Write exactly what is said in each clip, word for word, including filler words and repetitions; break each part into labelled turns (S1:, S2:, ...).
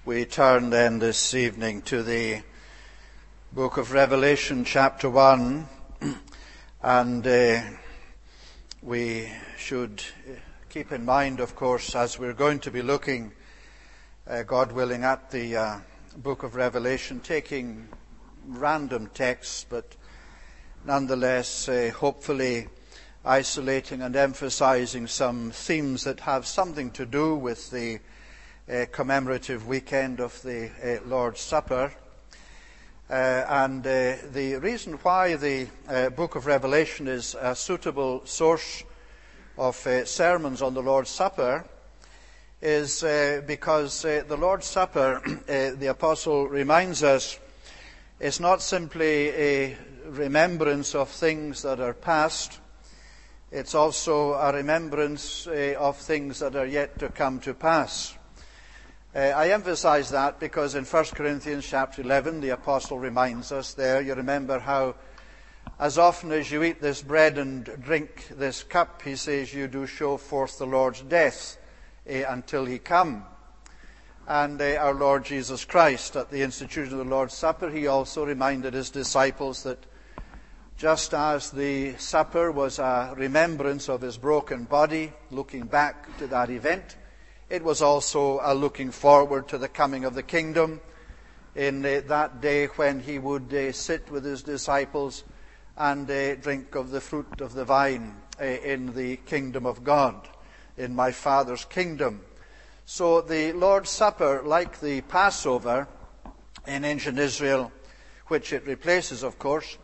S1: We turn then this evening to the book of Revelation, chapter one, and uh, we should keep in mind, of course, as we're going to be looking, uh, God willing, at the uh, book of Revelation, taking random texts, but nonetheless, uh, hopefully isolating and emphasizing some themes that have something to do with the uh, commemorative weekend of the uh, Lord's Supper. Uh, and uh, the reason why the uh, book of Revelation is a suitable source of uh, sermons on the Lord's Supper is uh, because uh, the Lord's Supper, uh, the Apostle reminds us, is not simply a remembrance of things that are past. It's also a remembrance uh, of things that are yet to come to pass. Uh, I emphasize that because in First Corinthians chapter eleven, the Apostle reminds us there, you remember how as often as you eat this bread and drink this cup, he says, you do show forth the Lord's death uh, until he come. And uh, our Lord Jesus Christ, at the institution of the Lord's Supper, he also reminded his disciples that just as the supper was a remembrance of his broken body, looking back to that event, it was also a looking forward to the coming of the kingdom in uh, that day when he would uh, sit with his disciples and uh, drink of the fruit of the vine uh, in the kingdom of God, in my Father's kingdom. So the Lord's Supper, like the Passover in ancient Israel, which it replaces, of course,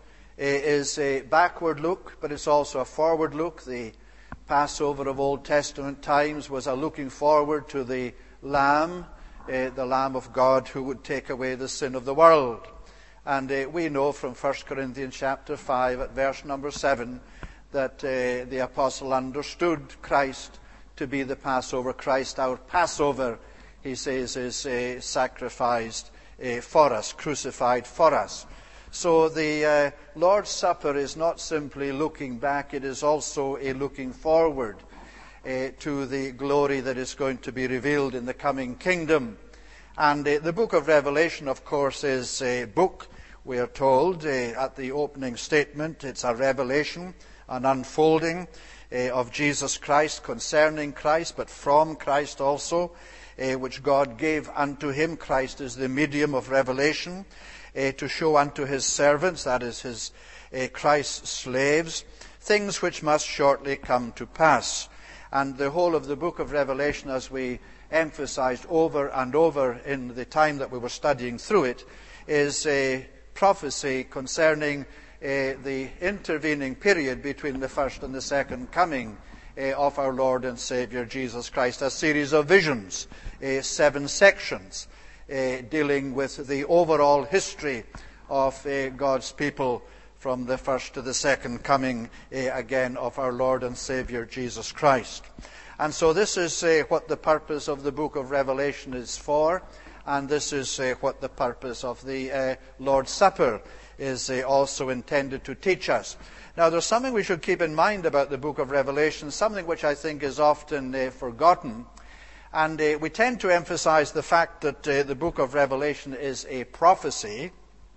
S1: is a backward look, but it's also a forward look. The Passover of Old Testament times was a looking forward to the Lamb, uh, the Lamb of God who would take away the sin of the world. And uh, we know from First Corinthians chapter five at verse number seven that uh, the Apostle understood Christ to be the Passover. Christ, our Passover, he says, is uh, sacrificed uh, for us, crucified for us. So the uh, Lord's Supper is not simply looking back, it is also a looking forward uh, to the glory that is going to be revealed in the coming kingdom. And uh, the book of Revelation, of course, is a book, we are told uh, at the opening statement. It's a revelation, an unfolding uh, of Jesus Christ, concerning Christ, but from Christ also, uh, which God gave unto him. Christ is the medium of revelation. Uh, to show unto his servants, that is his uh, Christ's slaves, things which must shortly come to pass. And the whole of the book of Revelation, as we emphasized over and over in the time that we were studying through it, is a prophecy concerning uh, the intervening period between the first and the second coming uh, of our Lord and Savior Jesus Christ. A series of visions, uh, seven sections, Uh, dealing with the overall history of uh, God's people from the first to the second coming uh, again of our Lord and Savior Jesus Christ. And so this is uh, what the purpose of the book of Revelation is for, and this is uh, what the purpose of the uh, Lord's Supper is uh, also intended to teach us. Now there's something we should keep in mind about the book of Revelation, something which I think is often uh, forgotten. And uh, we tend to emphasize the fact that uh, the book of Revelation is a prophecy,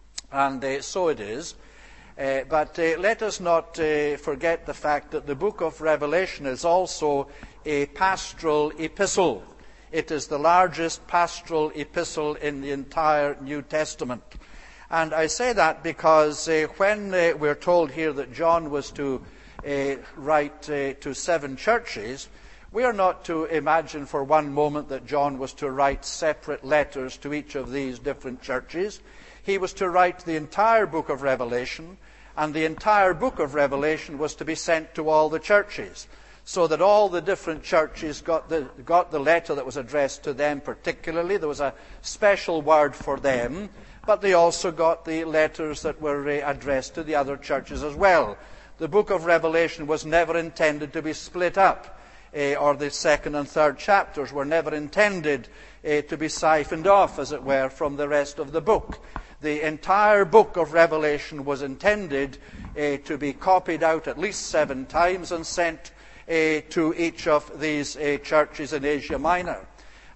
S1: and uh, so it is. Uh, but uh, let us not uh, forget the fact that the book of Revelation is also a pastoral epistle. It is the largest pastoral epistle in the entire New Testament. And I say that because uh, when uh, we're told here that John was to uh, write uh, to seven churches, we are not to imagine for one moment that John was to write separate letters to each of these different churches. He was to write the entire book of Revelation, and the entire book of Revelation was to be sent to all the churches, so that all the different churches got the, got the letter that was addressed to them particularly. There was a special word for them, but they also got the letters that were uh, addressed to the other churches as well. The book of Revelation was never intended to be split up. Uh, or the second and third chapters were never intended uh, to be siphoned off, as it were, from the rest of the book. The entire book of Revelation was intended uh, to be copied out at least seven times and sent uh, to each of these uh, churches in Asia Minor.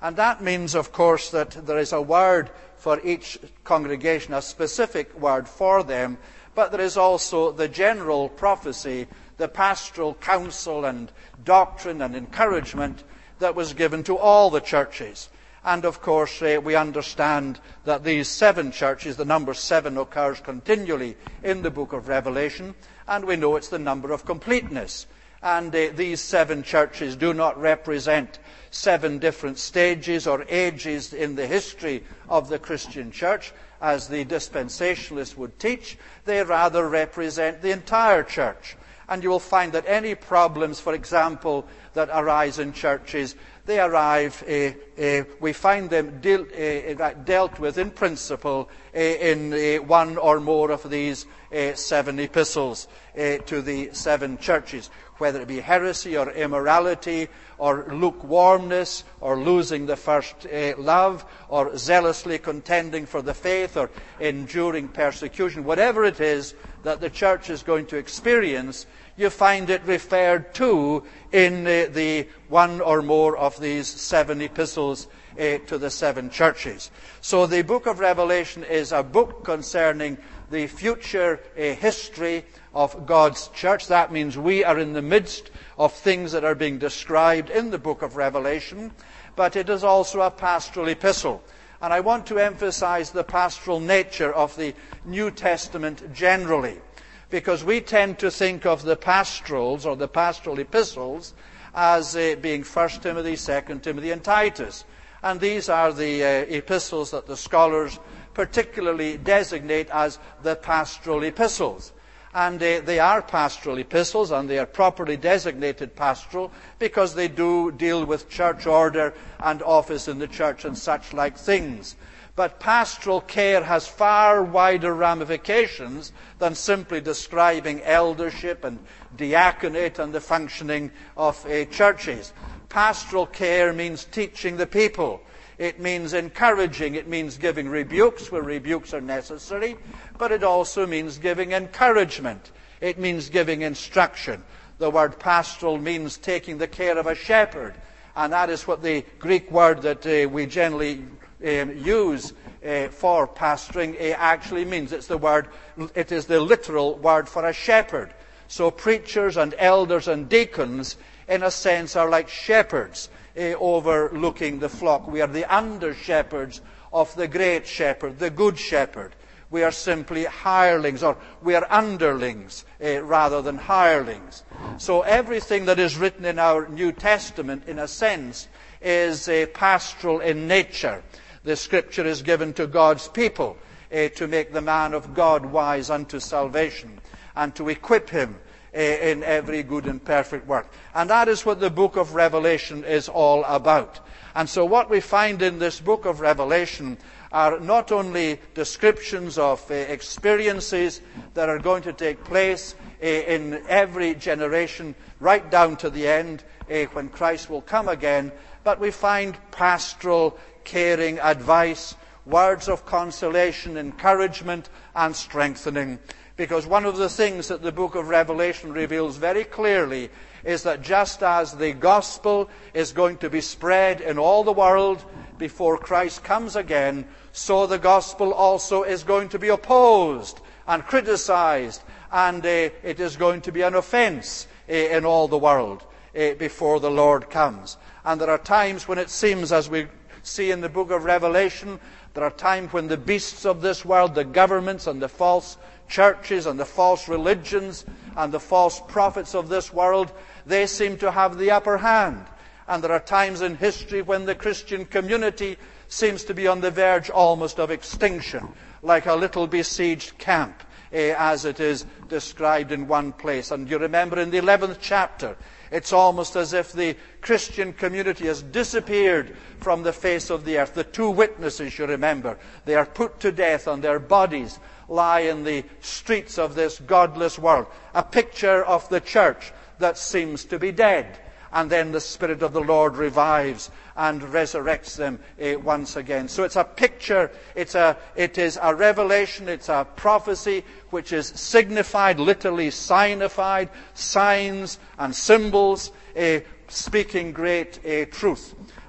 S1: And that means, of course, that there is a word for each congregation, a specific word for them, but there is also the general prophecy, the pastoral counsel and doctrine and encouragement that was given to all the churches. And of course, uh, we understand that these seven churches, the number seven occurs continually in the book of Revelation, and we know it's the number of completeness. And uh, these seven churches do not represent seven different stages or ages in the history of the Christian church, as the dispensationalists would teach. They rather represent the entire church. And you will find that any problems, for example, that arise in churches, they arrive, uh, uh, we find them deal, uh, dealt with in principle uh, in uh, one or more of these uh, seven epistles uh, to the seven churches, whether it be heresy or immorality or lukewarmness or losing the first uh, love or zealously contending for the faith or enduring persecution. Whatever it is that the church is going to experience, you find it referred to in uh, the one or more of these seven epistles uh, to the seven churches. So the book of Revelation is a book concerning the future uh, history of God's church. That means we are in the midst of things that are being described in the book of Revelation, but it is also a pastoral epistle. And I want to emphasize the pastoral nature of the New Testament generally, because we tend to think of the pastorals or the pastoral epistles as uh, being First Timothy, Second Timothy, and Titus. And these are the uh, epistles that the scholars particularly designate as the pastoral epistles. And uh, they are pastoral epistles, and they are properly designated pastoral because they do deal with church order and office in the church and such like things. But pastoral care has far wider ramifications than simply describing eldership and diaconate and the functioning of uh, churches. Pastoral care means teaching the people. It means encouraging. It means giving rebukes where rebukes are necessary. But it also means giving encouragement. It means giving instruction. The word pastoral means taking the care of a shepherd. And that is what the Greek word that uh, we generally um, use uh, for pastoring uh, actually means. It's the word, it is the literal word for a shepherd. So preachers and elders and deacons, in a sense, are like shepherds uh, overlooking the flock. We are the under-shepherds of the great shepherd, the good shepherd. We are simply hirelings, or we are underlings uh, rather than hirelings. So everything that is written in our New Testament, in a sense, is uh, pastoral in nature. The Scripture is given to God's people uh, to make the man of God wise unto salvation and to equip him uh, in every good and perfect work. And that is what the book of Revelation is all about. And so what we find in this book of Revelation are not only descriptions of uh, experiences that are going to take place uh, in every generation right down to the end uh, when Christ will come again, but we find pastoral, caring advice, words of consolation, encouragement, and strengthening. Because one of the things that the book of Revelation reveals very clearly is that just as the gospel is going to be spread in all the world before Christ comes again, so the gospel also is going to be opposed and criticized, and uh, it is going to be an offense uh, in all the world uh, before the Lord comes. And there are times when it seems, as we see in the book of Revelation, there are times when the beasts of this world, the governments and the false churches and the false religions and the false prophets of this world, they seem to have the upper hand. And there are times in history when the Christian community seems to be on the verge almost of extinction, like a little besieged camp, eh, as it is described in one place. And you remember in the eleventh chapter, it's almost as if the Christian community has disappeared from the face of the earth. The two witnesses, you remember, they are put to death and their bodies lie in the streets of this godless world. A picture of the church that seems to be dead. And then the Spirit of the Lord revives and resurrects them uh, once again. So it's a picture, it's a, it is a revelation, it's a prophecy which is signified, literally signified, signs and symbols, uh, speaking great uh, truth.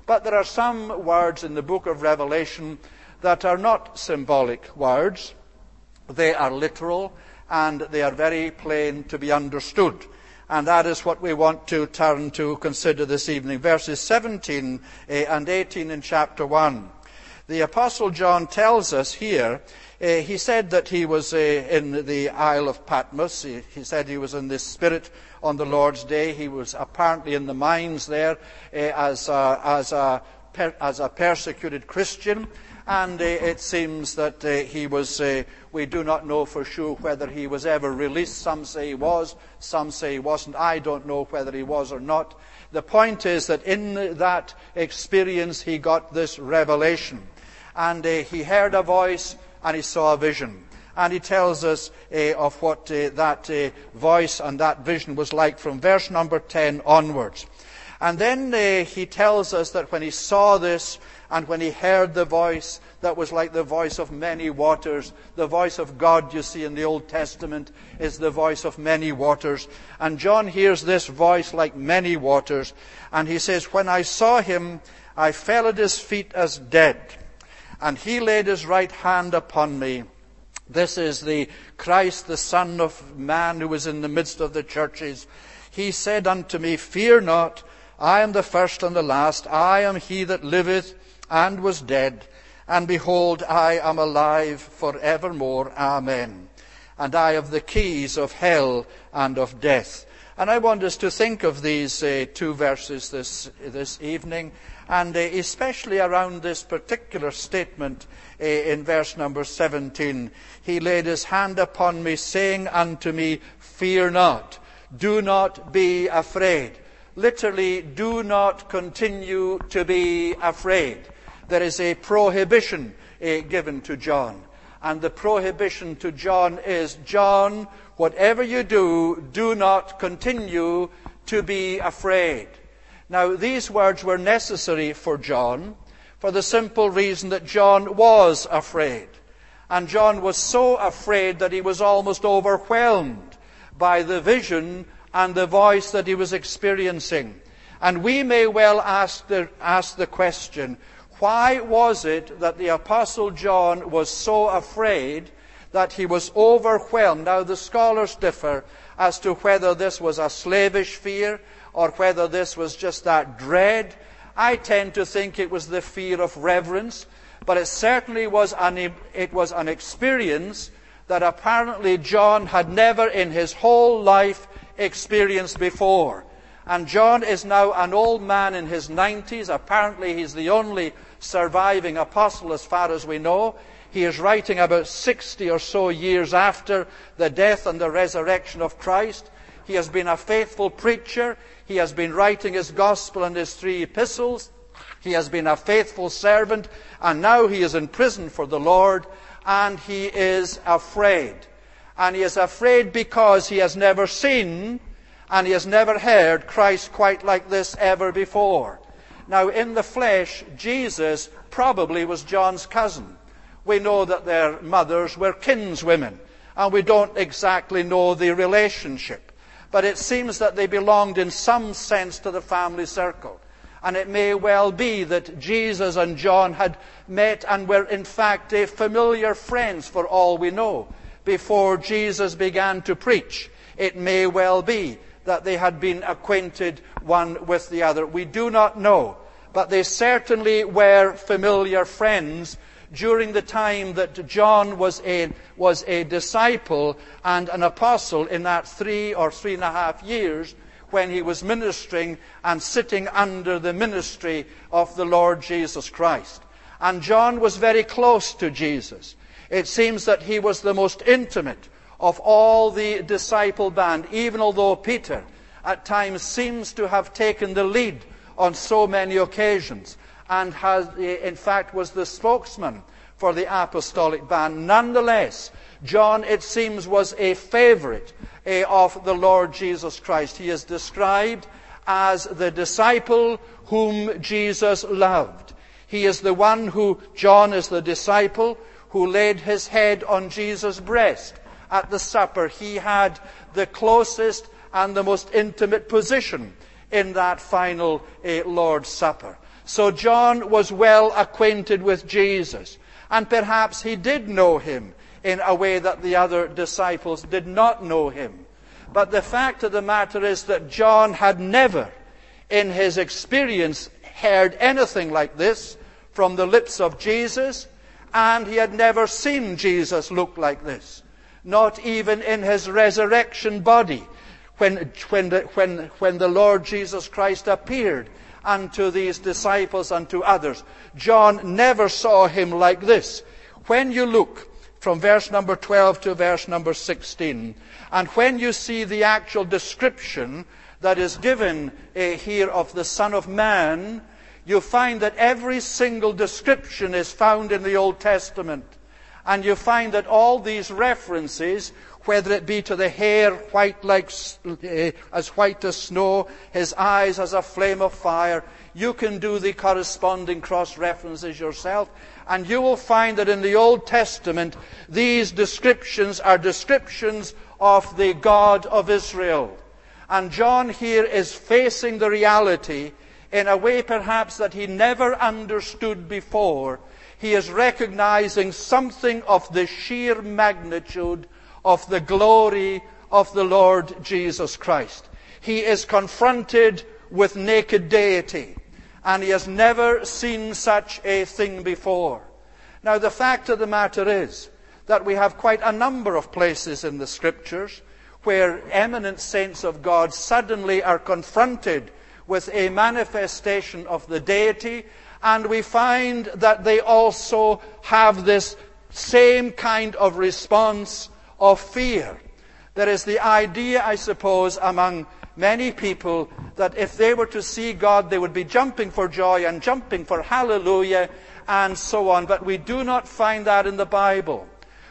S1: But there are some words in the book of Revelation that are not symbolic words. They are literal, and they are very plain to be understood. And that is what we want to turn to consider this evening. Verses seventeen and eighteen in chapter one. The Apostle John tells us here, uh, he said that he was uh, in the Isle of Patmos. He, he said he was in the Spirit on the Lord's day. He was apparently in the mines there uh, as, a, as, a, per, as a persecuted Christian. And uh, it seems that uh, he was, uh, we do not know for sure whether he was ever released. Some say he was, some say he wasn't. I don't know whether he was or not. The point is that in that experience he got this revelation. And uh, he heard a voice and he saw a vision. And he tells us uh, of what uh, that uh, voice and that vision was like from verse number ten onwards. And then uh, he tells us that when he saw this and when he heard the voice that was like the voice of many waters, the voice of God, you see, in the Old Testament is the voice of many waters. And John hears this voice like many waters. And he says, when I saw him, I fell at his feet as dead. And he laid his right hand upon me. This is the Christ, the Son of Man, who is in the midst of the churches. He said unto me, fear not, I am the first and the last. I am he that liveth and was dead. And behold, I am alive for evermore. Amen. And I have the keys of hell and of death. And I want us to think of these uh, two verses this, this evening, and uh, especially around this particular statement uh, in verse number seventeen. He laid his hand upon me, saying unto me, fear not, do not be afraid. Literally, do not continue to be afraid. There is a prohibition uh, given to John. And the prohibition to John is, John, whatever you do, do not continue to be afraid. Now, these words were necessary for John for the simple reason that John was afraid. And John was so afraid that he was almost overwhelmed by the vision and the voice that he was experiencing. And we may well ask the, ask the question, why was it that the Apostle John was so afraid that he was overwhelmed? Now, the scholars differ as to whether this was a slavish fear or whether this was just that dread. I tend to think it was the fear of reverence, but it certainly was an, it was an experience that apparently John had never in his whole life experienced before. And John is now an old man in his nineties. Apparently he's the only surviving apostle as far as we know. He is writing about sixty or so years after the death and the resurrection of Christ. He has been a faithful preacher. He has been writing his gospel and his three epistles. He has been a faithful servant, and now he is in prison for the Lord, and he is afraid. And he is afraid because he has never seen and he has never heard Christ quite like this ever before. Now, in the flesh, Jesus probably was John's cousin. We know that their mothers were kinswomen, and we don't exactly know the relationship. But it seems that they belonged in some sense to the family circle. And it may well be that Jesus and John had met and were in fact familiar friends, for all we know, before Jesus began to preach. It may well be that they had been acquainted one with the other. We do not know, but they certainly were familiar friends during the time that John was a, was a disciple and an apostle in that three or three and a half years when he was ministering and sitting under the ministry of the Lord Jesus Christ. And John was very close to Jesus. It seems that he was the most intimate of all the disciple band, even although Peter at times seems to have taken the lead on so many occasions and has, in fact, was the spokesman for the apostolic band. Nonetheless, John, it seems, was a favorite of the Lord Jesus Christ. He is described as the disciple whom Jesus loved. He is the one who, John is the disciple who laid his head on Jesus' breast at the supper. He had the closest and the most intimate position in that final uh, Lord's Supper. So John was well acquainted with Jesus. And perhaps he did know him in a way that the other disciples did not know him. But the fact of the matter is that John had never, in his experience, heard anything like this from the lips of Jesus, and he had never seen Jesus look like this, not even in his resurrection body, when, when, the, when, when the Lord Jesus Christ appeared unto these disciples and to others. John never saw him like this. When you look from verse number twelve to verse number sixteen, and when you see the actual description that is given uh, here of the Son of Man, you find that every single description is found in the Old Testament. And you find that all these references, whether it be to the hair white like uh, as white as snow, his eyes as a flame of fire, you can do the corresponding cross-references yourself. And you will find that in the Old Testament, these descriptions are descriptions of the God of Israel. And John here is facing the reality in a way perhaps that he never understood before. He is recognizing something of the sheer magnitude of the glory of the Lord Jesus Christ. He is confronted with naked deity, and he has never seen such a thing before. Now, the fact of the matter is that we have quite a number of places in the Scriptures where eminent saints of God suddenly are confronted with a manifestation of the deity, and we find that they also have this same kind of response of fear. There is the idea, I suppose, among many people that if they were to see God, they would be jumping for joy and jumping for hallelujah and so on. But we do not find that in the Bible.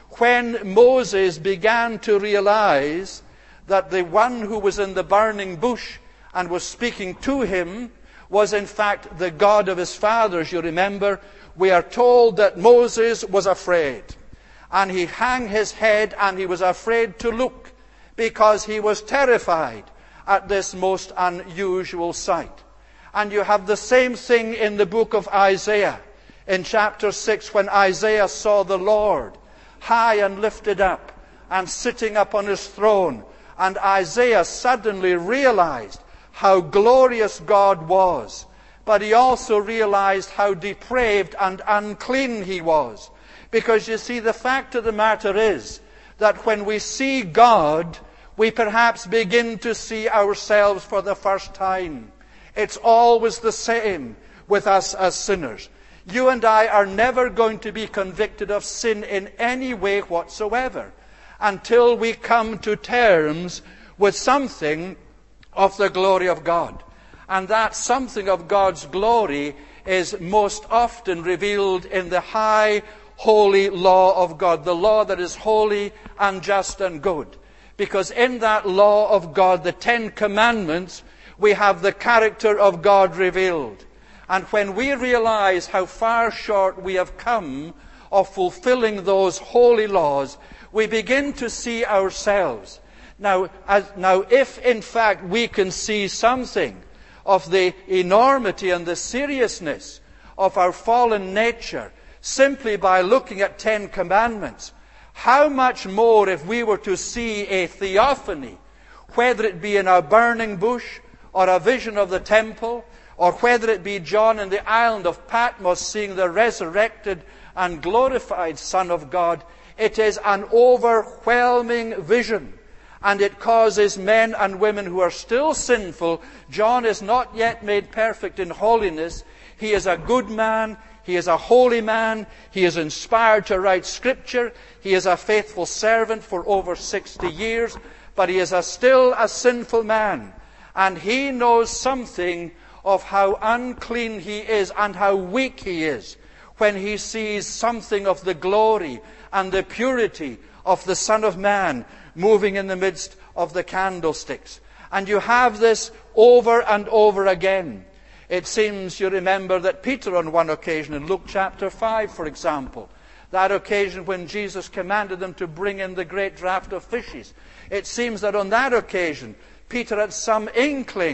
S1: When Moses began to realize that the one who was in the burning bush and was speaking to him was in fact the God of his fathers, you remember, we are told that Moses was afraid. And he hung his head and he was afraid to look because he was terrified at this most unusual sight. And you have the same thing in the book of Isaiah. In chapter six, when Isaiah saw the Lord high and lifted up and sitting upon his throne, and Isaiah suddenly realized how glorious God was. But he also realized how depraved and unclean he was. Because you see, the fact of the matter is that when we see God, we perhaps begin to see ourselves for the first time. It's always the same with us as sinners. You and I are never going to be convicted of sin in any way whatsoever until we come to terms with something of the glory of God. And that something of God's glory is most often revealed in the high, holy law of God, the law that is holy and just and good. Because in that law of God, the Ten Commandments, we have the character of God revealed. And when we realize how far short we have come of fulfilling those holy laws, we begin to see ourselves. Now, as, now, if in fact we can see something of the enormity and the seriousness of our fallen nature simply by looking at Ten Commandments, how much more if we were to see a theophany, whether it be in a burning bush or a vision of the temple, or whether it be John in the island of Patmos seeing the resurrected and glorified Son of God. It is an overwhelming vision. And it causes men and women who are still sinful. John is not yet made perfect in holiness. He is a good man. He is a holy man. He is inspired to write Scripture. He is a faithful servant for over sixty years. But he is a still a sinful man. And he knows something of how unclean he is and how weak he is when he sees something of the glory and the purity of the Son of Man moving in the midst of the candlesticks. And you have this over and over again. It seems, you remember, that Peter on one occasion, in Luke chapter five, for example, that occasion when Jesus commanded them to bring in the great draught of fishes, it seems that on that occasion, Peter had some inkling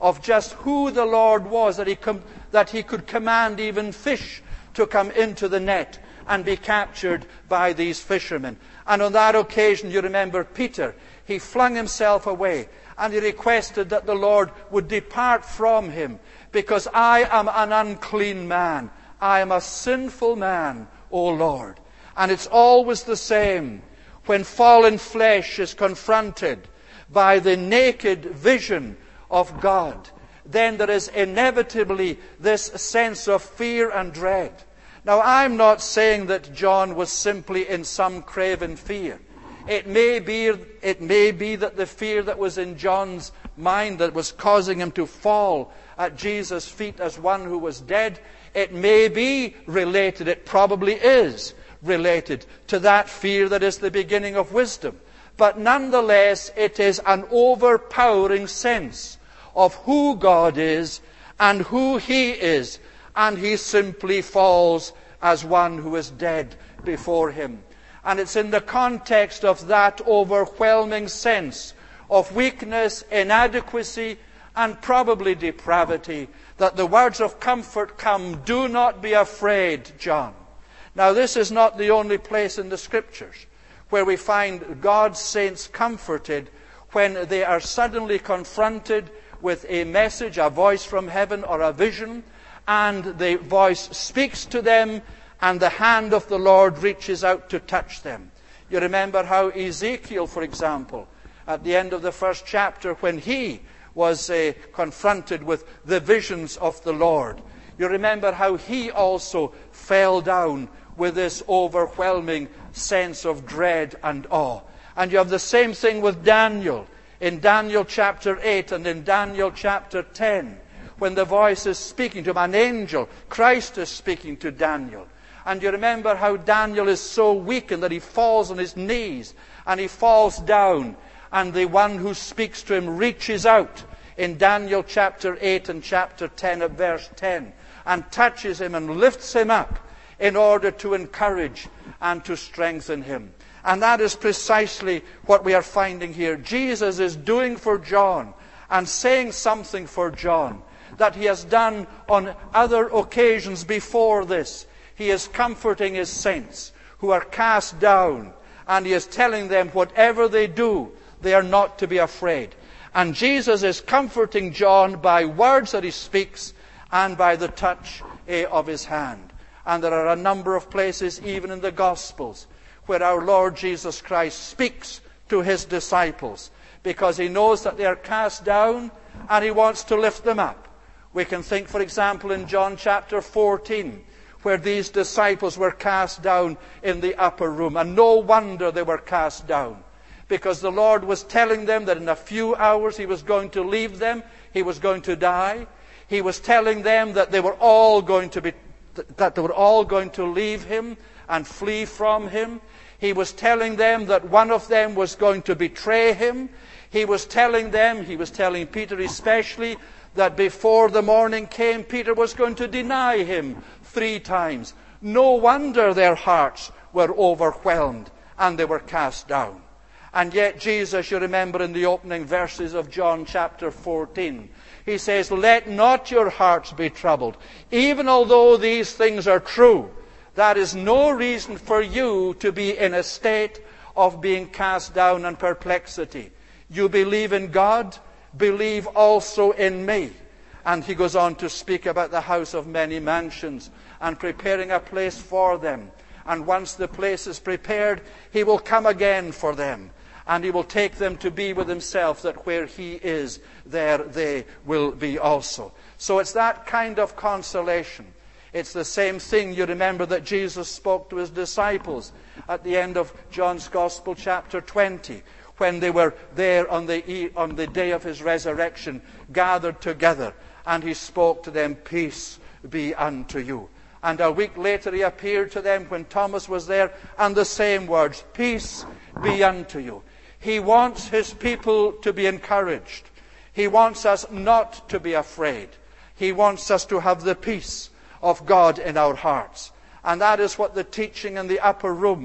S2: of just who the Lord was, that he, com- that he could command even fish to come into the net and be captured by these fishermen. And on that occasion, you remember Peter, he flung himself away and he requested that the Lord would depart from him, because I am an unclean man. I am a sinful man, O Lord. And it's always the same when fallen flesh is confronted by the naked vision of God. Then there is inevitably this sense of fear and dread. Now, I'm not saying that John was simply in some craven fear. It may be, it may be that the fear that was in John's mind that was causing him to fall at Jesus' feet as one who was dead, it may be related, it probably is related to that fear that is the beginning of wisdom. But nonetheless, it is an overpowering sense of who God is and who He is, and he simply falls as one who is dead before Him. And it's in the context of that overwhelming sense of weakness, inadequacy, and probably depravity that the words of comfort come. Do not be afraid, John. Now, this is not the only place in the Scriptures where we find God's saints comforted when they are suddenly confronted with a message, a voice from heaven or a vision, and the voice speaks to them, and the hand of the Lord reaches out to touch them. You remember how Ezekiel, for example, at the end of the first chapter, when he was uh, confronted with the visions of the Lord, you remember how he also fell down with this overwhelming sense of dread and awe. And you have the same thing with Daniel, in Daniel chapter eight and in Daniel chapter ten, when the voice is speaking to him, an angel, Christ is speaking to Daniel. And you remember how Daniel is so weakened that he falls on his knees and he falls down, and the one who speaks to him reaches out in Daniel chapter eight and chapter ten at verse ten and touches him and lifts him up in order to encourage and to strengthen him. And that is precisely what we are finding here. Jesus is doing for John and saying something for John that he has done on other occasions before this. He is comforting his saints who are cast down, and he is telling them whatever they do, they are not to be afraid. And Jesus is comforting John by words that he speaks and by the touch eh, of his hand. And there are a number of places, even in the Gospels, where our Lord Jesus Christ speaks to his disciples because he knows that they are cast down and he wants to lift them up. We can think, for example, in John chapter fourteen, where these disciples were cast down in the upper room. And no wonder they were cast down, because the Lord was telling them that in a few hours he was going to leave them. He was going to die. He was telling them that they were all going to be, that they were all going to leave him and flee from him. He was telling them that one of them was going to betray him. He was telling them, he was telling Peter especially, that before the morning came, Peter was going to deny him three times. No wonder their hearts were overwhelmed and they were cast down. And yet Jesus, you remember in the opening verses of John chapter fourteen, he says, let not your hearts be troubled. Even although these things are true, that is no reason for you to be in a state of being cast down and perplexity. You believe in God, believe also in me. And he goes on to speak about the house of many mansions and preparing a place for them. And once the place is prepared, he will come again for them. And he will take them to be with himself, that where he is, there they will be also. So it's that kind of consolation. It's the same thing, you remember, that Jesus spoke to his disciples at the end of John's Gospel, chapter twenty, when they were there on the, on the day of his resurrection, gathered together. And he spoke to them, peace be unto you. And a week later he appeared to them when Thomas was there, and the same words, peace be unto you. He wants his people to be encouraged. He wants us not to be afraid. He wants us to have the peace of God in our hearts. And that is what the teaching in the upper room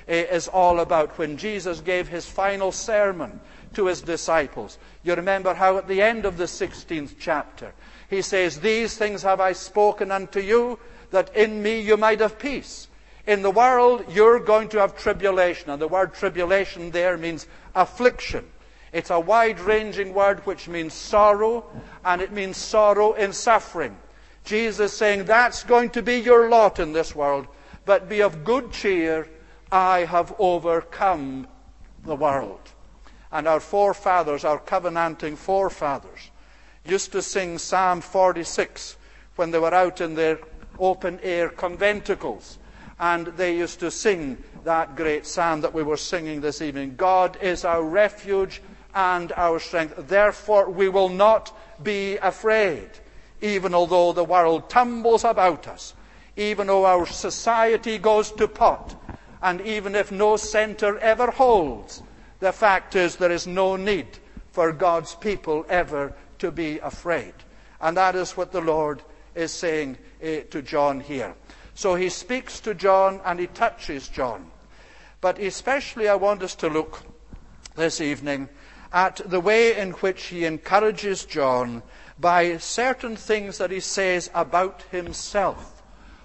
S2: is all about. When Jesus gave his final sermon to his disciples, you remember how at the end of the sixteenth chapter, he says, "These things have I spoken unto you, that in me you might have peace." In the world, you're going to have tribulation. And the word tribulation there means affliction. It's a wide-ranging word which means sorrow, and it means sorrow in suffering. Jesus is saying, that's going to be your lot in this world, but be of good cheer. I have overcome the world. And our forefathers, our covenanting forefathers, used to sing Psalm forty-six when they were out in their open-air conventicles. And they used to sing that great psalm that we were singing this evening. God is our refuge and our strength. Therefore we will not be afraid, even although the world tumbles about us, even though our society goes to pot, and even if no center ever holds. The fact is there is no need for God's people ever to be afraid. And that is what the Lord is saying uh, to John here. So he speaks to John and he touches John. But especially I want us to look this evening at the way in which he encourages John by certain things that he says about himself.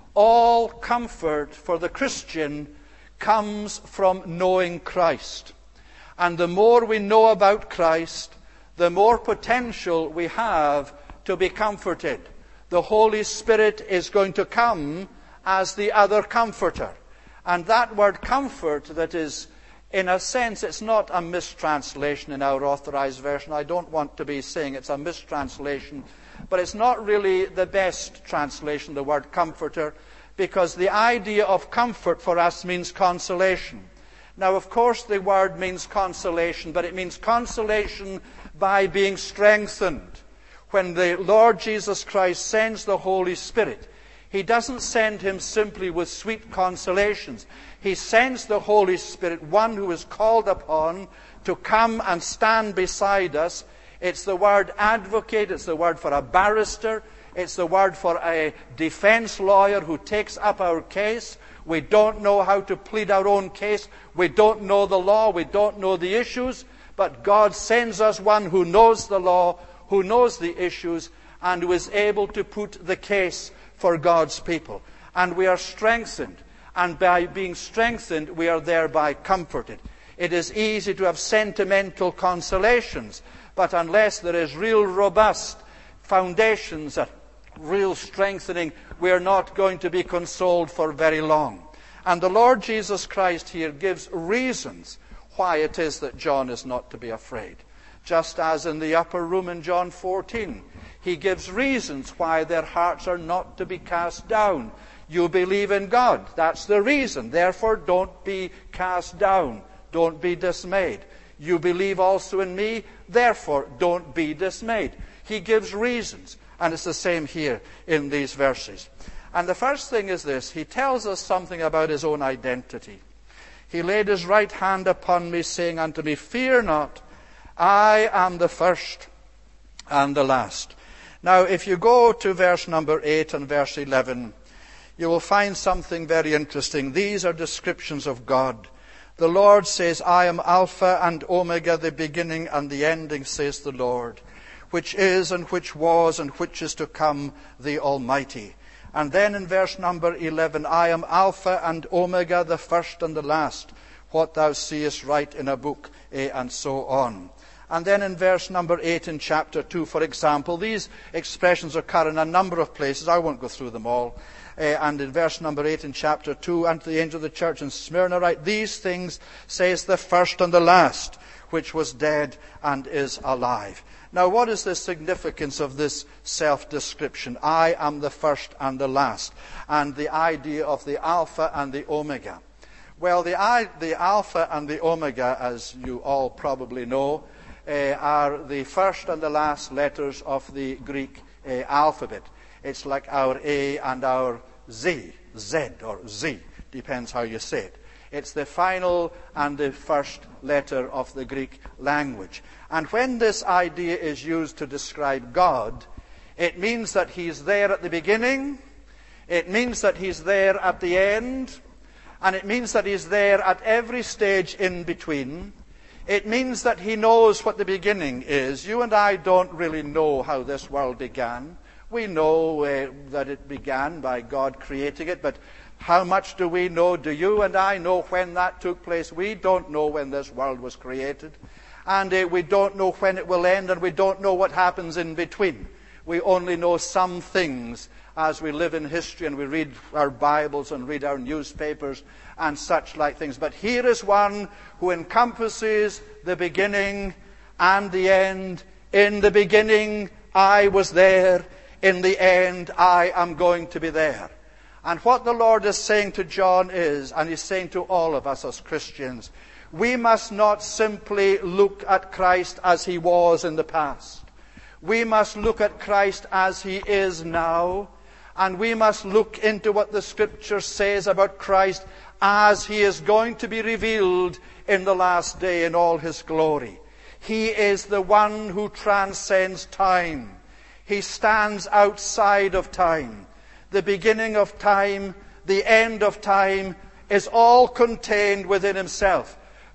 S2: All comfort for the Christian comes from knowing Christ. And the more we know about Christ, the more potential we have to be comforted. The Holy Spirit is going to come as the other comforter. And that word comfort that is, in a sense, it's not a mistranslation in our authorized version. I don't want to be saying it's a mistranslation, but it's not really the best translation, the word comforter, because the idea of comfort for us means consolation. Now, of course, the word means consolation, but it means consolation by being strengthened. When the Lord Jesus Christ sends the Holy Spirit, he doesn't send him simply with sweet consolations. He sends the Holy Spirit, one who is called upon to come and stand beside us. It's the word advocate, it's the word for a barrister, it's the word for a defense lawyer who takes up our case. We don't know how to plead our own case. We don't know the law. We don't know the issues. But God sends us one who knows the law, who knows the issues, and who is able to put the case for God's people. And we are strengthened. And by being strengthened, we are thereby comforted. It is easy to have sentimental consolations, but unless there is real robust foundations, a real strengthening, we are not going to be consoled for very long. And the Lord Jesus Christ here gives reasons why it is that John is not to be afraid. Just as in the upper room in John fourteen, he gives reasons why their hearts are not to be cast down. You believe in God. That's the reason. Therefore, don't be cast down. Don't be dismayed. You believe also in me. Therefore, don't be dismayed. He gives reasons. And it's the same here in these verses. And the first thing is this. He tells us something about his own identity. He laid his right hand upon me, saying unto me, Fear not, I am the first and the last. Now, if you go to verse number eight and verse eleven, you will find something very interesting. These are descriptions of God. The Lord says, I am Alpha and Omega, the beginning and the ending, says the Lord, which is and which was and which is to come, the Almighty. And then in verse number eleven, I am Alpha and Omega, the first and the last, what thou seest write in a book, eh, and so on. And then in verse number eight in chapter two, for example, these expressions occur in a number of places. I won't go through them all. Uh, and in verse number eight in chapter two, unto the angel of the church in Smyrna write, These things says the first and the last, which was dead and is alive. Now, what is the significance of this self-description? I am the first and the last. And the idea of the Alpha and the Omega. Well, the, I, the Alpha and the Omega, as you all probably know, uh, are the first and the last letters of the Greek uh, alphabet. It's like our A and our Z, Z or Z, depends how you say it. It's the final and the first letter of the Greek language. And when this idea is used to describe God, it means that he's there at the beginning, it means that he's there at the end, And it means that he's there at every stage in between. It means that he knows what the beginning is. You and I don't really know how this world began. We know uh, that it began by God creating it, but how much do we know? Do you and I know when that took place? We don't know when this world was created. And uh, we don't know when it will end, and we don't know what happens in between. We only know some things as we live in history and we read our Bibles and read our newspapers and such like things. But here is one who encompasses the beginning and the end. In the beginning, I was there. In the end, I am going to be there. And what the Lord is saying to John is, and he's saying to all of us as Christians, we must not simply look at Christ as he was in the past. We must look at Christ as he is now. And we must look into what the Scripture says about Christ as he is going to be revealed in the last day in all his glory. He is the one who transcends time. He stands outside of time. The beginning of time, the end of time, is all contained within himself.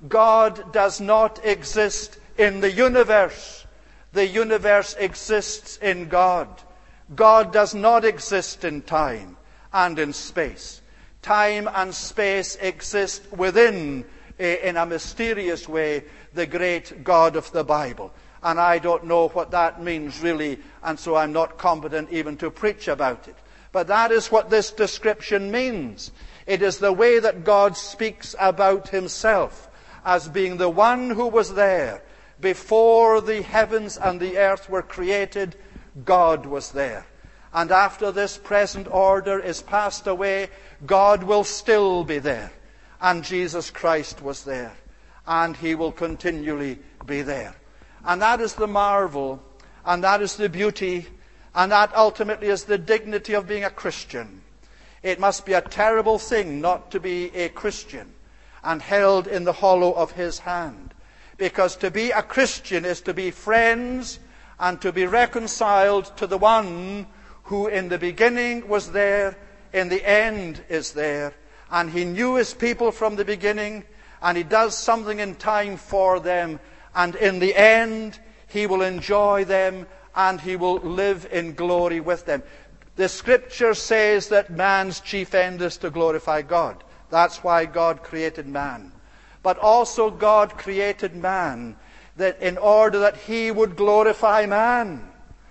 S2: God does not exist in the universe. The universe exists in God. God does not exist in time and in space. Time and space exist within, in a mysterious way, the great God of the Bible. And I don't know what that means really, and so I'm not competent even to preach about it. But that is what this description means. It is the way that God speaks about himself as being the one who was there before the heavens and the earth were created. God was there. And after this present order is passed away, God will still be there. And Jesus Christ was there. And he will continually be there. And that is the marvel, and that is the beauty, and that ultimately is the dignity of being a Christian. It must be a terrible thing not to be a Christian and held in the hollow of his hand. Because to be a Christian is to be friends and to be reconciled to the one who in the beginning was there, in the end is there. And he knew his people from the beginning, and he does something in time for them. And in the end, he will enjoy them, and he will live in glory with them. The Scripture says that man's chief end is to glorify God. That's why God created man. But also God created man that in order that he would glorify man.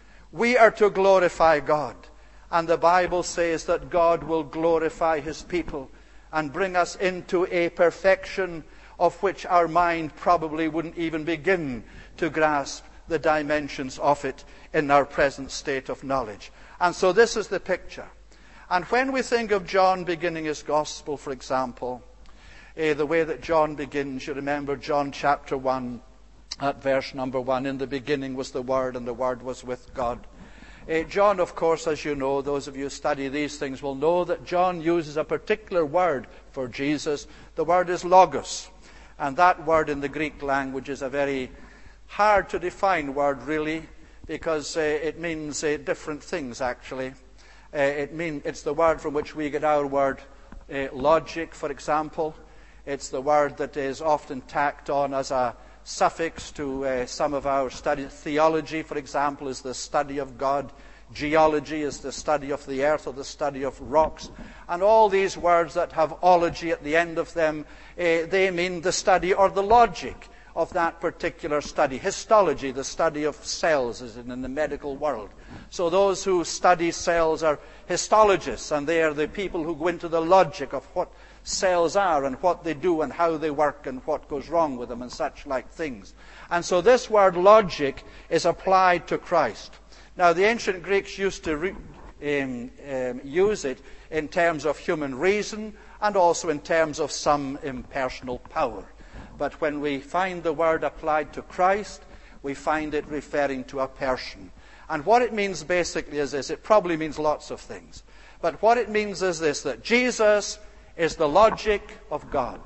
S2: We are to glorify God. And the Bible says that God will glorify his people and bring us into a perfection of which our mind probably wouldn't even begin to grasp the dimensions of it in our present state of knowledge. And so this is the picture. And when we think of John beginning his gospel, for example, eh, the way that John begins, you remember John chapter one, at verse number one, in the beginning was the Word, and the Word was with God. Eh, John, of course, as you know, those of you who study these things will know that John uses a particular word for Jesus. The word is logos. And that word in the Greek language is a very hard to define word, really, because uh, it means uh, different things, actually. Uh, it mean, it's the word from which we get our word uh, logic, for example. It's the word that is often tacked on as a suffix to uh, some of our studies. Theology, for example, is the study of God. Geology is the study of the earth or the study of rocks. And all these words that have ology at the end of them, uh, they mean the study or the logic of that particular study. Histology, the study of cells, is in the medical world. So those who study cells are histologists, and they are the people who go into the logic of what cells are and what they do and how they work and what goes wrong with them and such like things. And so this word logic is applied to Christ. Now, the ancient Greeks used to re- um, um, use it in terms of human reason and also in terms of some impersonal power. But when we find the word applied to Christ, we find it referring to a person. And what it means basically is this. It probably means lots of things. But what it means is this, that Jesus is the logic of God.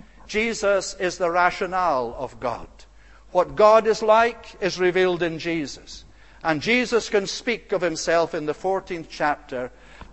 S2: Jesus is the rationale of God. What God is like is revealed in Jesus. And Jesus can speak of himself in the fourteenth chapter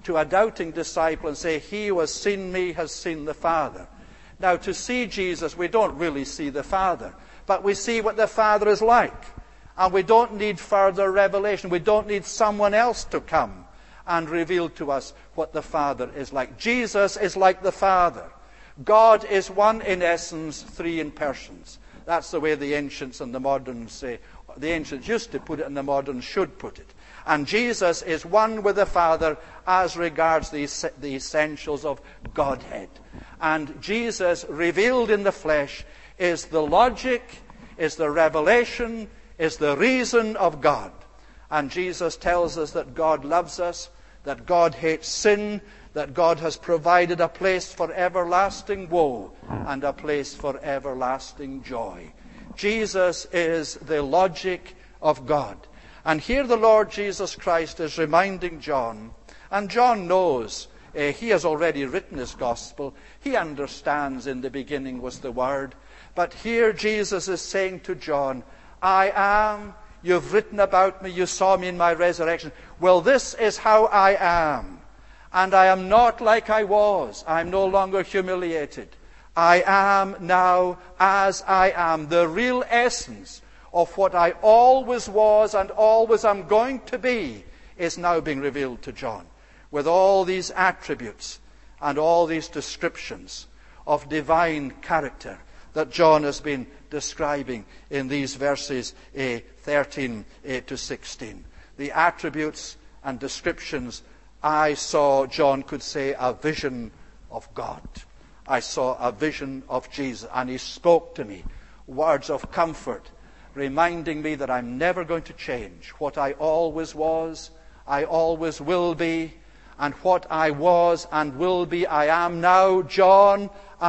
S2: to a doubting disciple and say, he who has seen me has seen the Father. Now, to see Jesus, we don't really see the Father, but we see what the Father is like. And we don't need further revelation. We don't need someone else to come and reveal to us what the Father is like. Jesus is like the Father. God is one in essence, three in persons. That's the way the ancients and the moderns say. The ancients used to put it, and the moderns should put it. And Jesus is one with the Father as regards the, the essentials of Godhead. And Jesus, revealed in the flesh, is the logic, is the revelation, is the reason of God. And Jesus tells us that God loves us, that God hates sin, that God has provided a place for everlasting woe and a place for everlasting joy. Jesus is the logic of God. And here the Lord Jesus Christ is reminding John, and John knows, uh, he has already written his gospel, he understands in the beginning was the Word, but here Jesus is saying to John, I am, you've written about me, you saw me in my resurrection. Well, this is how I am. And I am not like I was. I am no longer humiliated. I am now as I am. The real essence of what I always was and always am going to be is now being revealed to John, with all these attributes and all these descriptions of divine character that John has been describing in these verses uh, thirteen uh, to sixteen. The attributes and descriptions. I saw, John could say, a vision of God. I saw a vision of Jesus, and he spoke to me words of comfort, reminding me that I'm never going to change. What I always was, I always will be, and what I was and will be, I am now. John,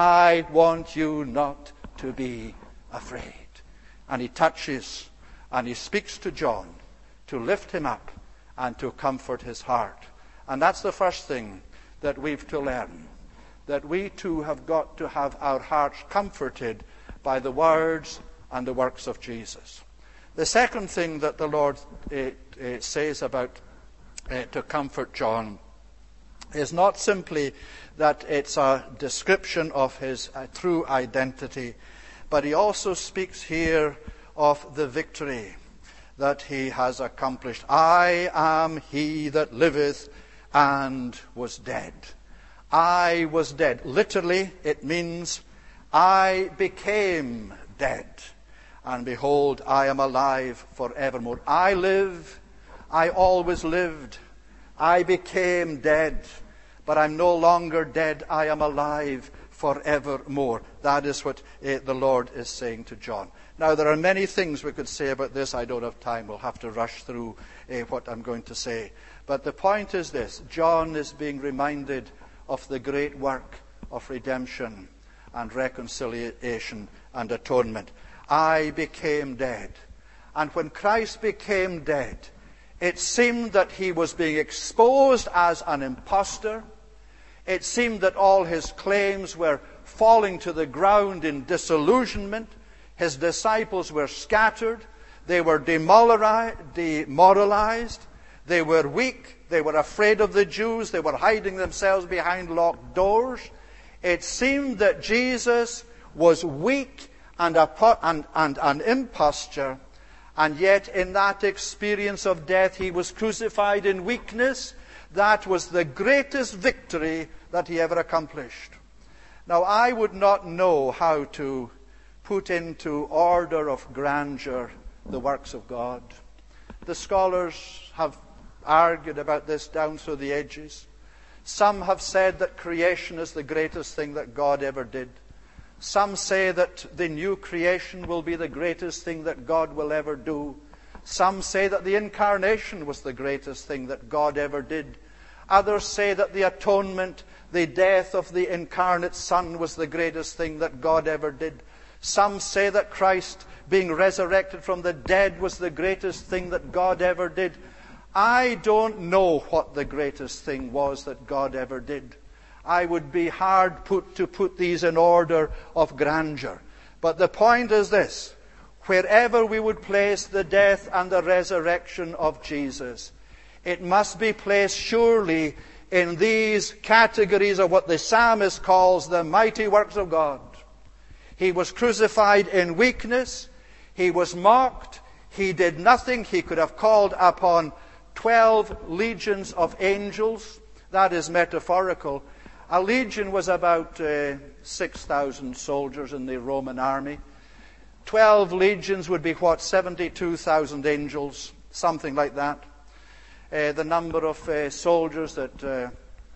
S2: I want you not to be afraid. And he touches and he speaks to John to lift him up and to comfort his heart. And that's the first thing that we've to learn, that we too have got to have our hearts comforted by the words and the works of Jesus. The second thing that the Lord uh, uh, says about uh, to comfort John is not simply that it's a description of his uh, true identity, but he also speaks here of the victory that he has accomplished. I am he that liveth and was dead. I was dead. Literally, it means I became dead. And behold, I am alive forevermore. I live. I always lived. I became dead. But I'm no longer dead. I am alive forevermore. That is what uh, the Lord is saying to John. Now, there are many things we could say about this. I don't have time. We'll have to rush through uh, what I'm going to say. But the point is this. John is being reminded of the great work of redemption and reconciliation and atonement. I became dead. And when Christ became dead, it seemed that he was being exposed as an impostor. It seemed that all his claims were falling to the ground in disillusionment. His disciples were scattered. They were demoralized. They were weak. They were afraid of the Jews. They were hiding themselves behind locked doors. It seemed that Jesus was weak and, a, and, and an impostor. And yet in that experience of death, he was crucified in weakness. That was the greatest victory that he ever accomplished. Now, I would not know how to put into order of grandeur the works of God. The scholars have argued about this down through the ages. Some have said that creation is the greatest thing that God ever did. Some say that the new creation will be the greatest thing that God will ever do. Some say that the incarnation was the greatest thing that God ever did. Others say that the atonement, the death of the incarnate Son was the greatest thing that God ever did. Some say that Christ being resurrected from the dead was the greatest thing that God ever did. I don't know what the greatest thing was that God ever did. I would be hard put to put these in order of grandeur. But the point is this. Wherever we would place the death and the resurrection of Jesus, it must be placed surely in these categories of what the psalmist calls the mighty works of God. He was crucified in weakness. He was mocked. He did nothing. He could have called upon twelve legions of angels. That is metaphorical. A legion was about uh, six thousand soldiers in the Roman army. Twelve legions would be what? seventy-two thousand angels, something like that. Uh, the number of uh, soldiers that uh,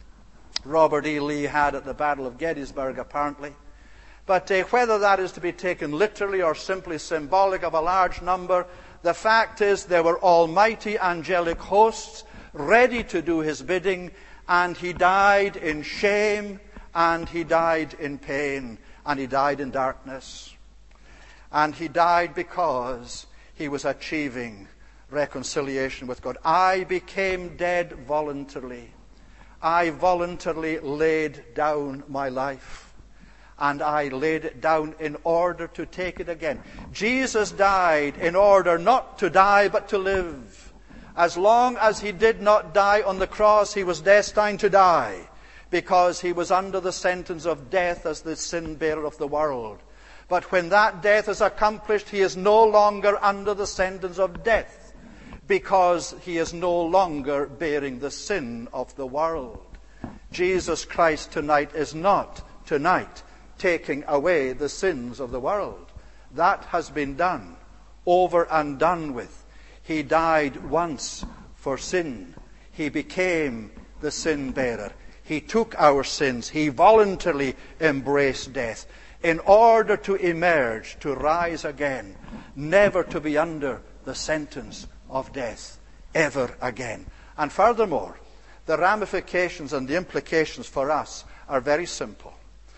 S2: Robert E. Lee had at the Battle of Gettysburg, apparently. But uh, whether that is to be taken literally or simply symbolic of a large number, the fact is there were almighty angelic hosts ready to do his bidding, and he died in shame, and he died in pain, and he died in darkness. And he died because he was achieving reconciliation with God. I became dead voluntarily. I voluntarily laid down my life. And I laid it down in order to take it again. Jesus died in order not to die, but to live. As long as he did not die on the cross, he was destined to die, because he was under the sentence of death as the sin bearer of the world. But when that death is accomplished, he is no longer under the sentence of death, because he is no longer bearing the sin of the world. Jesus Christ tonight is not tonight taking away the sins of the world. That has been done, over and done with. He died once for sin. He became the sin bearer. He took our sins. He voluntarily embraced death in order to emerge, to rise again, never to be under the sentence of death ever again. And furthermore, the ramifications and the implications for us are very simple.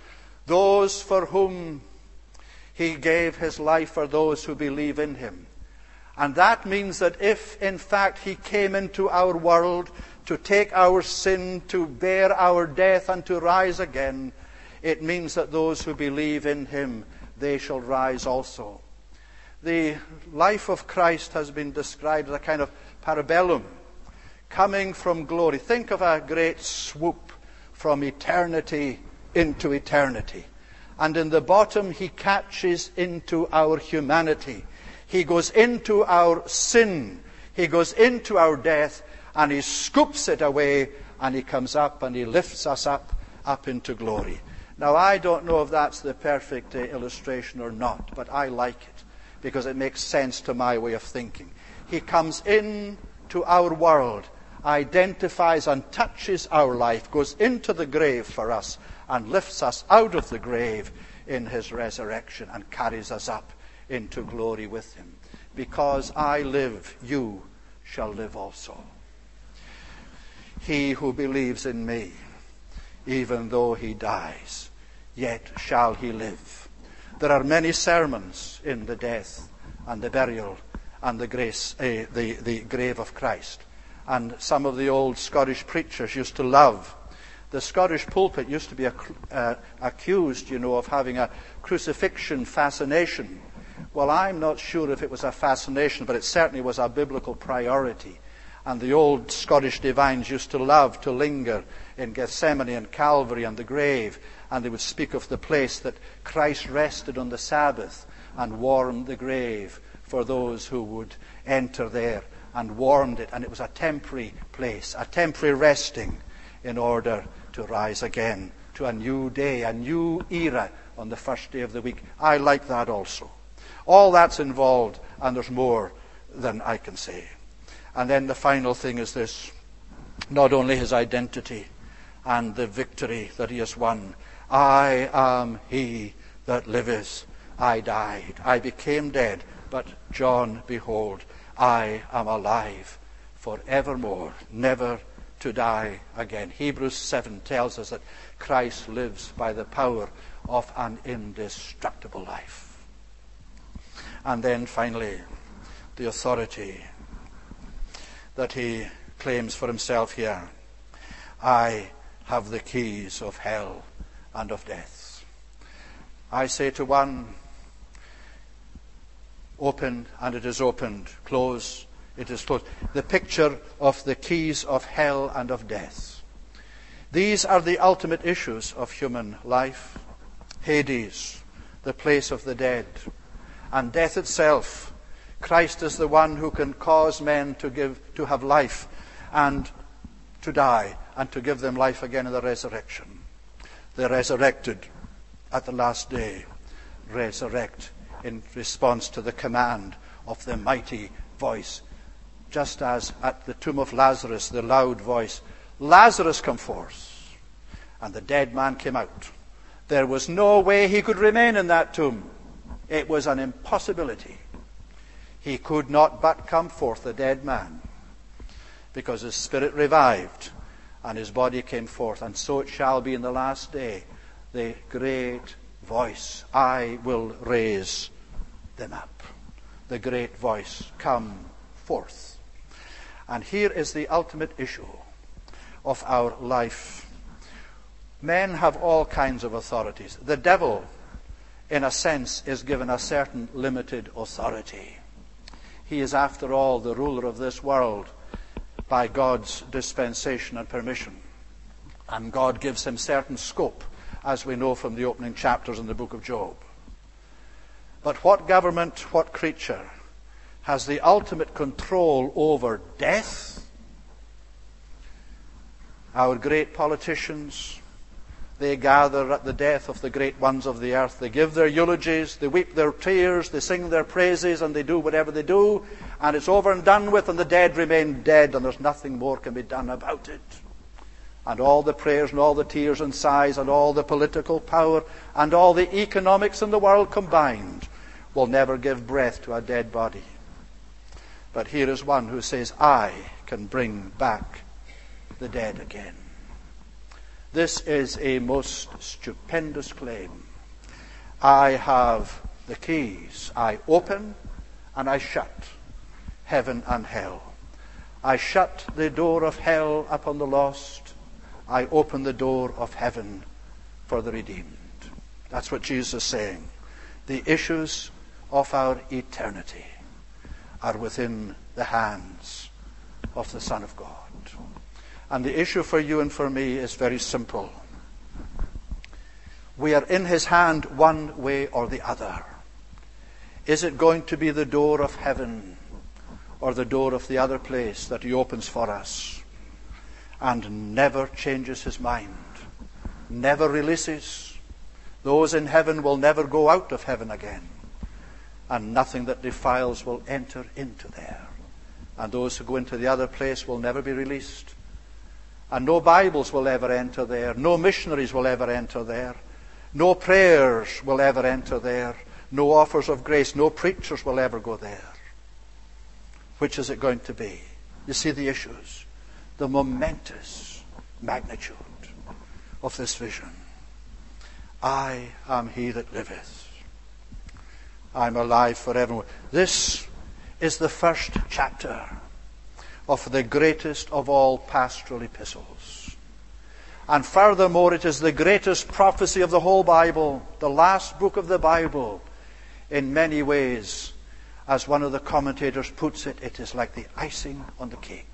S2: Those for whom he gave his life are those who believe in him. And that means that if, in fact, he came into our world to take our sin, to bear our death, and to rise again, it means that those who believe in him, they shall rise also. The life of Christ has been described as a kind of parabellum, coming from glory. Think of a great swoop from eternity into eternity. And in the bottom, he catches into our humanity. He goes into our sin. He goes into our death, and he scoops it away, and he comes up and he lifts us up, up into glory. Now, I don't know if that's the perfect uh, illustration or not, but I like it because it makes sense to my way of thinking. He comes into our world, identifies and touches our life, goes into the grave for us, and lifts us out of the grave in his resurrection and carries us up into glory with him. Because I live, you shall live also. He who believes in me, even though he dies, yet shall he live. There are many sermons in the death and the burial and the grace, uh, the, the grave of Christ. And some of the old Scottish preachers used to love. The Scottish pulpit used to be uh, accused, you know, of having a crucifixion fascination. Well, I'm not sure if it was a fascination, but it certainly was a biblical priority. And the old Scottish divines used to love to linger in Gethsemane and Calvary and the grave, and they would speak of the place that Christ rested on the Sabbath and warmed the grave for those who would enter there, and warmed it. And it was a temporary place, a temporary resting, in order to rise again to a new day, a new era on the first day of the week. I like that also. All that's involved, and there's more than I can say. And then the final thing is this: not only his identity and the victory that he has won. I am he that liveth. I died. I became dead. But John, behold, I am alive forevermore, never to die again. Hebrews seven tells us that Christ lives by the power of an indestructible life. And then finally, the authority that he claims for himself here. I have the keys of hell and of death. I say to one, open and it is opened, close, it is closed. The picture of the keys of hell and of death
S1: These are the ultimate issues of human life. Hades, the place of the dead, and death itself. Christ is the one who can cause men to give, to have life and to die, and to give them life again in the resurrection. The resurrected at the last day resurrect in response to the command of the mighty voice. Just as at the tomb of Lazarus, the loud voice, "Lazarus, come forth." And the dead man came out. There was no way he could remain in that tomb. It was an impossibility. He could not but come forth, the dead man, because his spirit revived and his body came forth. And so it shall be in the last day. The great voice, "I will raise them up." The great voice, "Come forth." And here is the ultimate issue of our life. Men have all kinds of authorities. The devil, in a sense, is given a certain limited authority. He is, after all, the ruler of this world by God's dispensation and permission. And God gives him certain scope, as we know from the opening chapters in the book of Job. But what government, what creature has the ultimate control over death? Our great politicians, they gather at the death of the great ones of the earth. They give their eulogies, they weep their tears, they sing their praises, and they do whatever they do, and it's over and done with, and the dead remain dead, and there's nothing more can be done about it. And all the prayers and all the tears and sighs and all the political power and all the economics in the world combined will never give breath to a dead body. But here is one who says, "I can bring back the dead again." This is a most stupendous claim. I have the keys. I open and I shut heaven and hell. I shut the door of hell upon the lost. I open the door of heaven for the redeemed. That's what Jesus is saying. The issues of our eternity are within the hands of the Son of God. And the issue for you and for me is very simple. We are in his hand one way or the other. Is it going to be the door of heaven or the door of the other place that he opens for us and never changes his mind, never releases? Those in heaven will never go out of heaven again, and nothing that defiles will enter into there. And those who go into the other place will never be released. And no Bibles will ever enter there. No missionaries will ever enter there. No prayers will ever enter there. No offers of grace. No preachers will ever go there. Which is it going to be? You see the issues. The momentous magnitude of this vision. I am he that liveth. I am alive forevermore. This is the first chapter of the greatest of all pastoral epistles. And furthermore, it is the greatest prophecy of the whole Bible, the last book of the Bible. In many ways, as one of the commentators puts it, it is like the icing on the cake.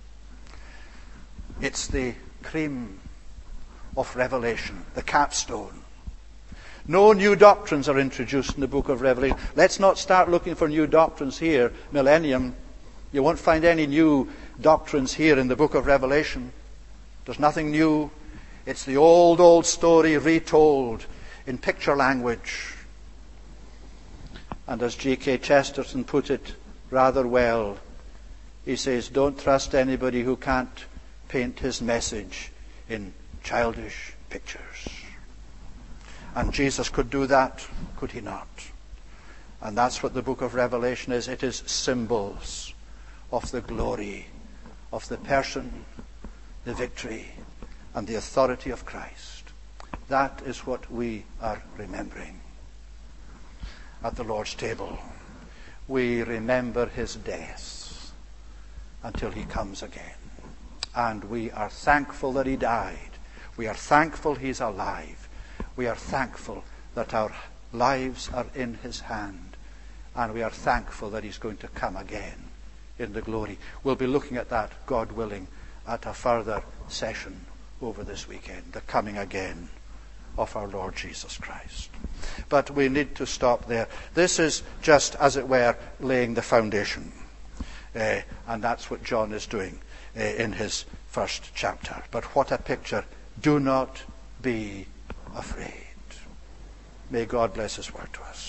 S1: It's the cream of Revelation, the capstone. No new doctrines are introduced in the book of Revelation. Let's not start looking for new doctrines here, millennium. You won't find any new doctrines here in the book of Revelation. There's nothing new. It's the old, old story retold in picture language. And as G K Chesterton put it rather well, he says, don't trust anybody who can't paint his message in childish pictures. And Jesus could do that, could he not? And that's what the book of Revelation is. It is symbols of the glory of the person, the victory, and the authority of Christ. That is what we are remembering at the Lord's table. We remember his death until he comes again. And we are thankful that he died. We are thankful he's alive. We are thankful that our lives are in his hand. And we are thankful that he's going to come again in the glory. We'll be looking at that, God willing, at a further session over this weekend, the coming again of our Lord Jesus Christ. But we need to stop there. This is just, as it were, laying the foundation. Uh, and that's what John is doing uh, in his first chapter. But what a picture. Do not be afraid. May God bless his word to us.